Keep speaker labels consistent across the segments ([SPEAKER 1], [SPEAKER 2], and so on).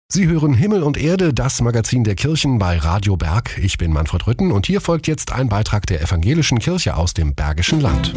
[SPEAKER 1] Sie hören Himmel und Erde, das Magazin der Kirchen bei Radio Berg. Ich bin Manfred Rütten und hier folgt jetzt ein Beitrag der Evangelischen Kirche aus dem Bergischen Land.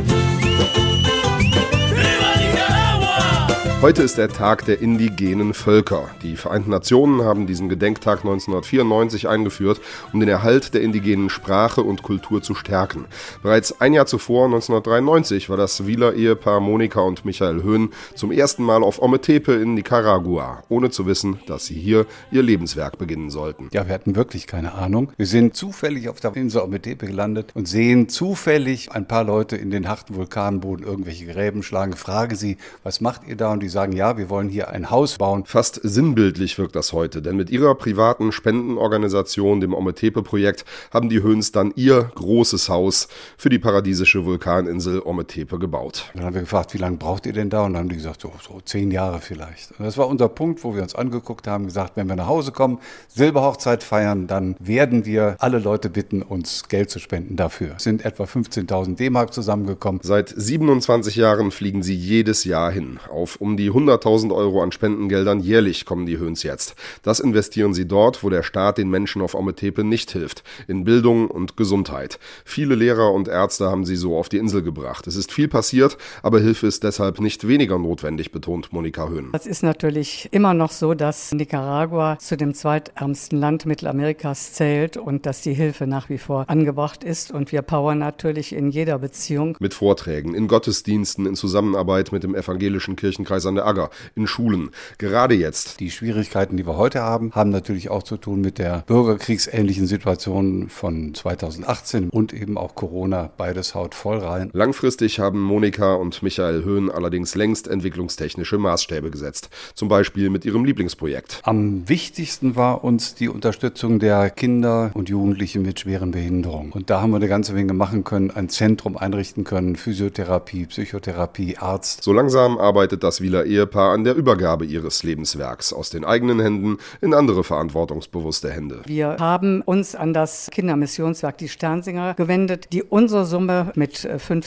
[SPEAKER 2] Heute ist der Tag der indigenen Völker. Die Vereinten Nationen haben diesen Gedenktag 1994 eingeführt, um den Erhalt der indigenen Sprache und Kultur zu stärken. Bereits ein Jahr zuvor, 1993, war das Wieler-Ehepaar Monika und Michael Höhn zum ersten Mal auf Ometepe in Nicaragua, ohne zu wissen, dass sie hier ihr Lebenswerk beginnen sollten.
[SPEAKER 3] Ja, wir hatten wirklich keine Ahnung. Wir sind zufällig auf der Insel Ometepe gelandet und sehen zufällig ein paar Leute in den harten Vulkanboden irgendwelche Gräben schlagen. Fragen sie, was macht ihr da? Und die sagen, ja, wir wollen hier ein Haus bauen.
[SPEAKER 2] Fast sinnbildlich wirkt das heute, denn mit ihrer privaten Spendenorganisation, dem Ometepe-Projekt, haben die Höhns dann ihr großes Haus für die paradiesische Vulkaninsel Ometepe gebaut.
[SPEAKER 3] Dann haben wir gefragt, wie lange braucht ihr denn da? Und dann haben die gesagt, so 10 Jahre vielleicht. Und das war unser Punkt, wo wir uns angeguckt haben, gesagt, wenn wir nach Hause kommen, Silberhochzeit feiern, dann werden wir alle Leute bitten, uns Geld zu spenden dafür. Es sind etwa 15.000 D-Mark zusammengekommen.
[SPEAKER 2] Seit 27 Jahren fliegen sie jedes Jahr hin. Auf um die 100.000 Euro an Spendengeldern jährlich kommen die Höhns jetzt. Das investieren sie dort, wo der Staat den Menschen auf Ometepe nicht hilft. In Bildung und Gesundheit. Viele Lehrer und Ärzte haben sie so auf die Insel gebracht. Es ist viel passiert, aber Hilfe ist deshalb nicht weniger notwendig, betont Monika Höhn.
[SPEAKER 4] Es ist natürlich immer noch so, dass Nicaragua zu dem zweitärmsten Land Mittelamerikas zählt und dass die Hilfe nach wie vor angebracht ist. Und wir powern natürlich in jeder Beziehung.
[SPEAKER 2] Mit Vorträgen, in Gottesdiensten, in Zusammenarbeit mit dem evangelischen Kirchenkreis an der Agger, in Schulen. Gerade jetzt.
[SPEAKER 3] Die Schwierigkeiten, die wir heute haben natürlich auch zu tun mit der bürgerkriegsähnlichen Situation von 2018 und eben auch Corona. Beides haut voll rein.
[SPEAKER 2] Langfristig haben Monika und Michael Höhn allerdings längst entwicklungstechnische Maßstäbe gesetzt. Zum Beispiel mit ihrem Lieblingsprojekt.
[SPEAKER 3] Am wichtigsten war uns die Unterstützung der Kinder und Jugendlichen mit schweren Behinderungen. Und da haben wir eine ganze Menge machen können, ein Zentrum einrichten können, Physiotherapie, Psychotherapie, Arzt.
[SPEAKER 2] So langsam arbeitet das Wieler Ehepaar an der Übergabe ihres Lebenswerks aus den eigenen Händen in andere verantwortungsbewusste Hände.
[SPEAKER 4] Wir haben uns an das Kindermissionswerk Die Sternsinger gewendet, die unsere Summe mit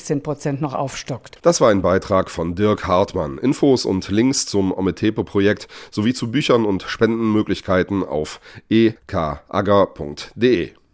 [SPEAKER 4] 15% noch aufstockt.
[SPEAKER 2] Das war ein Beitrag von Dirk Hartmann. Infos und Links zum Ometepe-Projekt sowie zu Büchern und Spendenmöglichkeiten auf ekagger.de.